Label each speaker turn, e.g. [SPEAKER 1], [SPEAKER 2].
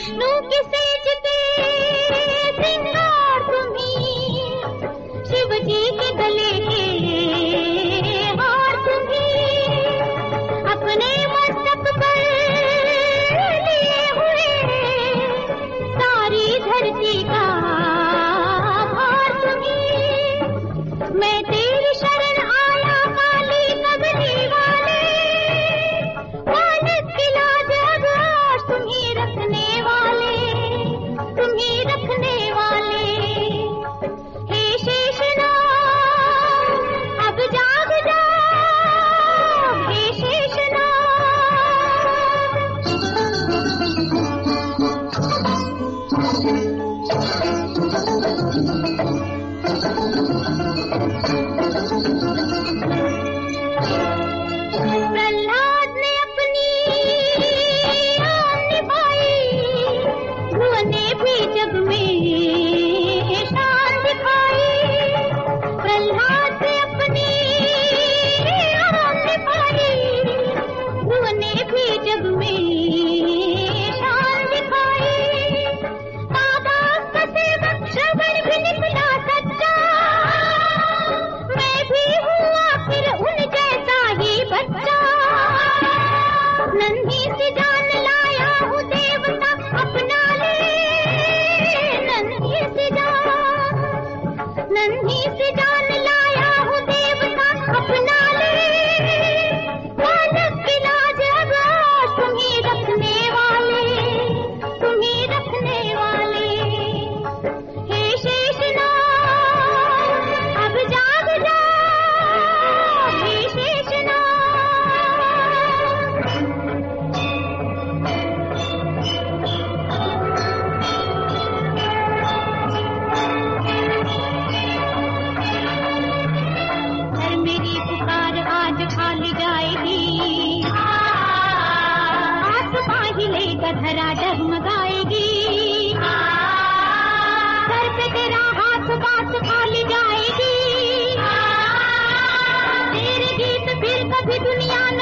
[SPEAKER 1] विष्णु की सेज के श्रृंगार तुम्हीं, शिव जी के गले के हार तुम्हीं, अपने मस्तक पर लिए हुए सारी धरती का भार तुम्हीं। मैं तेरी शरण आया काली कबली वाले, मानस की लाज अब आज तुम्हीं रखने वाले, तुम्हीं रखने वाले। हे शेषनाग अब जाग जाओ, हे शेषनाग। प्रहलाद ने अपनी आन निभाई, ध्रुव ने भी जग में शान दिखाई। प्रहलाद ने अपनी आन निभाई, ध्रुव ने भी जग में शान दिखाई। बाबा का सेवक श्रवण भी निकला सच्चा, मैं भी हुआ फिर उन जैसा ही बच्चा। नन्ही सी जान लाया हूँ देवता अपना ले, नन्ही सी जान लाया हूँ देवता अपना ले। बालक की लाज अब आज तुम्हीं रखने वाले, तुम्हीं रखने वाले। हे शेषनाग अब जाग जाओ, हे शेषनाग। घर मेरी पुकार आज खाली जाएगी, आसमां हिलेगा धरा डगमगाएगी। घर पे तेरा हाथ बात खाली जाएगी, तेरे गीत फिर कभी दुनिया